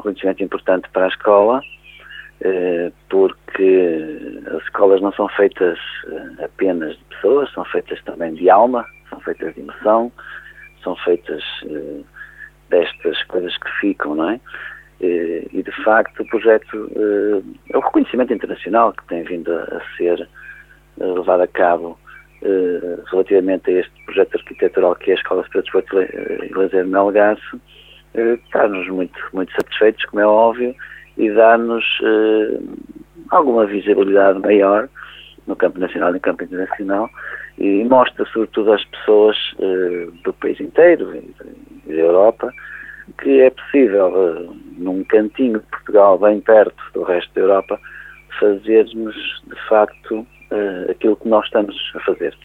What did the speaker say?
reconhecimento importante para a escola, porque as escolas não são feitas apenas de pessoas, são feitas também de alma, são feitas de emoção, são feitas destas coisas que ficam, não é? E de facto o projeto é o reconhecimento internacional que tem vindo a ser levado a cabo relativamente a este projeto arquitetural que é a Escola Superior de Desporto e Lazer de Melgaço, está-nos muito, muito satisfeitos, como é óbvio, e dá-nos alguma visibilidade maior no campo nacional e no campo internacional, e mostra sobretudo às pessoas do país inteiro e da Europa que é possível, num cantinho de Portugal, bem perto do resto da Europa, fazermos de facto aquilo que nós estamos a fazer.